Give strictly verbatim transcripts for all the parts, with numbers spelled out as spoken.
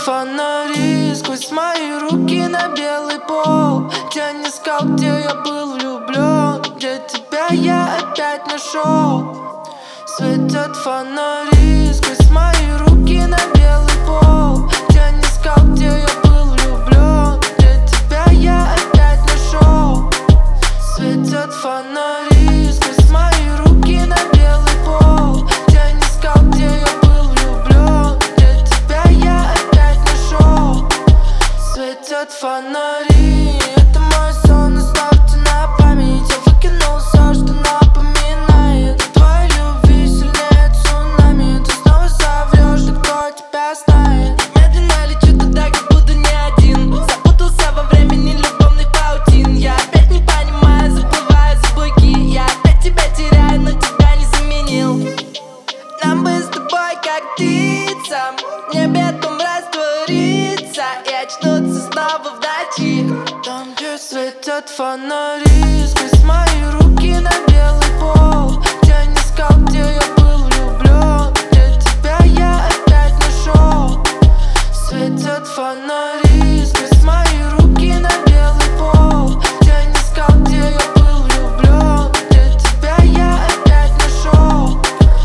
фонари сквозь мои руки на белый пол. Тень искал, где я был влюблен, где тебя я опять нашел. Светят фонари сквозь мои руки на белый пол. Тень искал, где я был влюблен, где тебя я опять нашел. Светят фонари сквозь мои руки на белый пол. Тень искал, где я был влюблен, где тебя я опять нашел. Светят фонари, это мой сон, оставьте на память. Я выкинул все, что напоминает твоей любви сильнее цунами. Ты снова соврешь, да кто тебя знает. Медленно лечу туда, как будто не один. Запутался во времени любовных паутин. Я опять не понимаю, заплываю за буйки. Я опять тебя теряю, но тебя не заменил. Нам бы с тобой как птицам в небе том раствориться и очнуться снова в ночи. Там, где светят фонари сквозь мои руки на белый пол. Тень искал, где я был влюблен, где тебя я опять нашел. Светят фонари сквозь мои руки на белый пол. Тень искал, где я был влюблен, где тебя я опять нашел.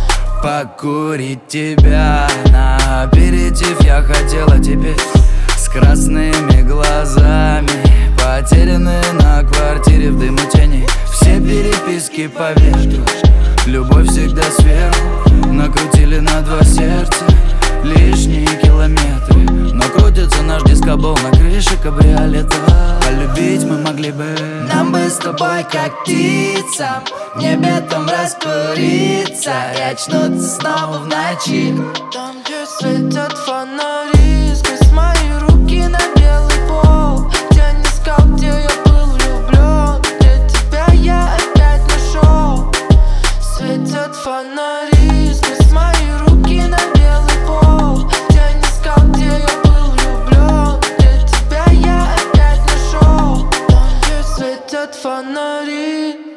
Покурить тебя на аперитив я хотела теперь. С красными глазами, потерянные на квартире в дыму тени. Все переписки поверь, любовь всегда сверху. Накрутили на два сердца лишние километры, но крутится наш дискобол на крыше кабриолета. Полюбить мы могли бы. Нам бы с тобой как птицам в небе там раствориться и очнуться снова в ночи. Там, где светят фонари сквозь мои руки на белый пол. Тень искал, где я был влюблен, где тебя я опять нашел. Светят фонари сквозь мои руки на белый пол. Тень искал, где я был влюблен, где тебя я опять нашел. Там, где светят фонари.